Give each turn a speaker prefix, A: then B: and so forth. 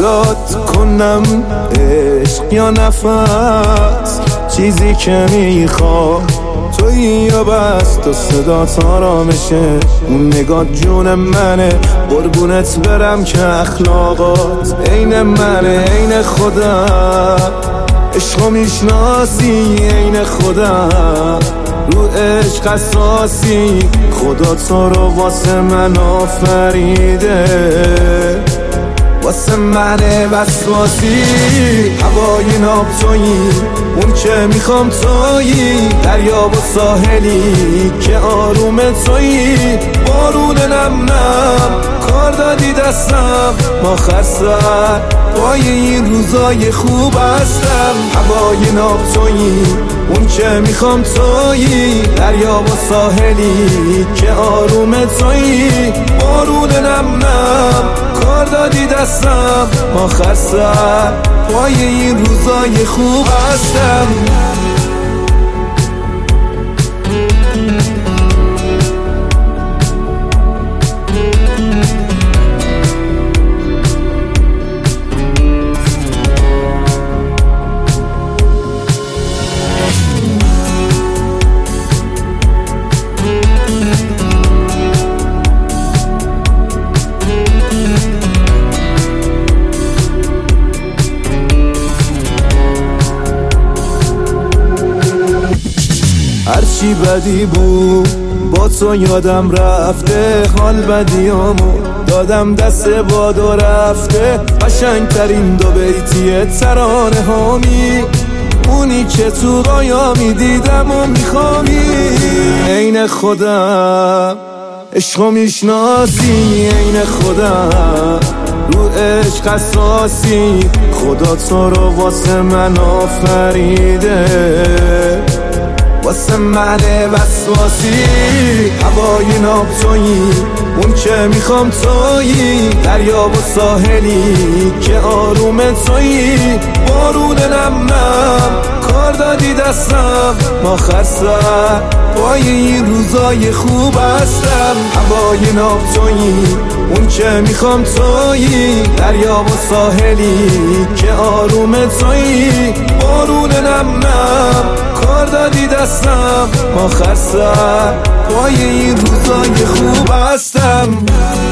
A: برات کنم عشق یا نفس، چیزی که میخوام تویی یا بس تو صدات آرامشه، اون نگات جون منه، قربونت برم که اخلاقات عین منه، عین خودم، عشقو میشناسی عین خودم، رو عشق اساسی، خدا تو رو واسه من آفریده، واسه منه وسواسی، هوای ناب تویی، اون که میخوام تویی، دریا و ساحلی که آروم تویی، بارون نم نم کار دادی دستم، آخر سر پای این روزای خوب هستم، هوای ناب تویی، اون که میخوام تویی، دریا و ساحلی که آروم تویی، بارون نم نم کار دادی دستم، آخر سر پای این روزای خوب هستم. هرچی بدی بود با تو یادم رفته، حال بدیامو دادم دست باد و رفته، قشنگترین دو بیتیه ترانه هامی، اونی که تو قایامی دیدم و میخوامی، عین خودم، عشقو میشناسی عین خودم، رو عشق اساسی، خدا تو رو واسه من آفریده، واسه منه وسواسی، هوای ناب تویی، اون که میخوام تویی، دریا و ساحلی که آروم تویی، بارون نم نم کار دادی دستم، آخر سر پای این روزای خوب هستم، هوای ناب تویی، اون که میخوام تویی، دریا و ساحلی که آروم تویی، بارون نم نم کار دادی دستم، آخر سر پای این روزای خوب هستم.